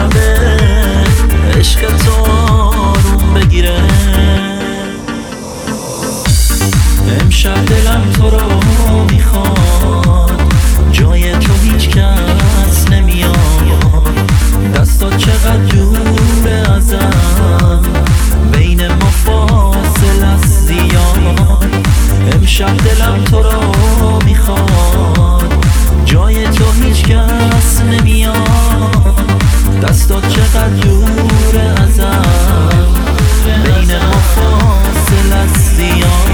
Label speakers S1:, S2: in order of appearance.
S1: همه عشق تو آروم بگیره. امشب دلم تو رو میخواد، جای تو هیچ کس نمیاد. دستات چقدر دوره ازم، بین ما فاصله است زیاد. امشب دلم تو رو میخواد، جای تو هیچ کس نمیاد. دستات چقدر دوره ازم، بین ما فاصله است زیاد.